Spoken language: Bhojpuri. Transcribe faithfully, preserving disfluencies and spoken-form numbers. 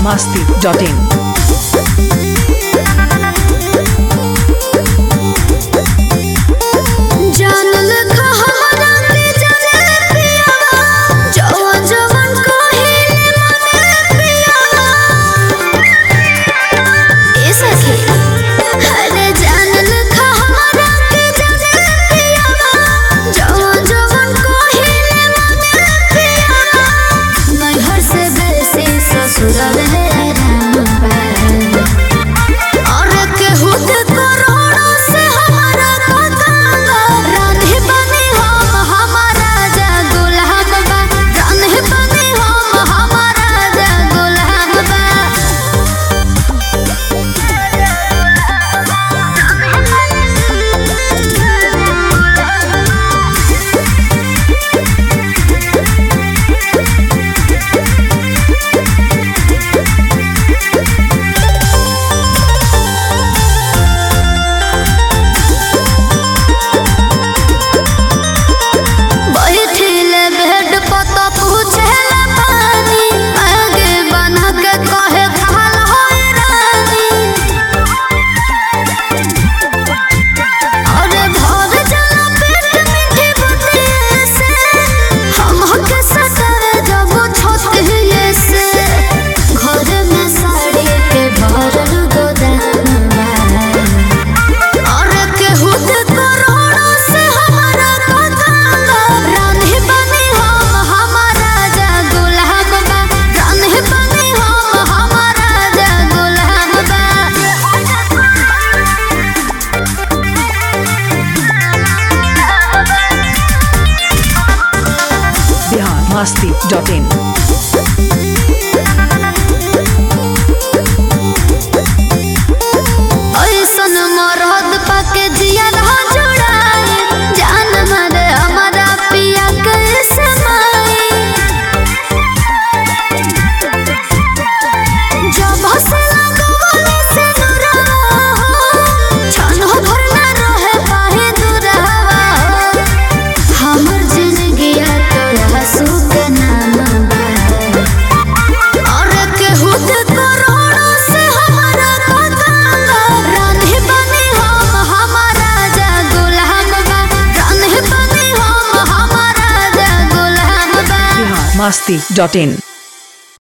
masti dot in. masti dot in. ऐसन मरद पाके जिया रहा जुड़ाए जान मारे हमारा पिया कैसे माए जब हंसला गवाले से नुरवा छानो भरना रहे पाहे दुरावा हमर जिंदगी तो हंसू के नाम बा और के हुद करोड़ों से हमारा masti dot in.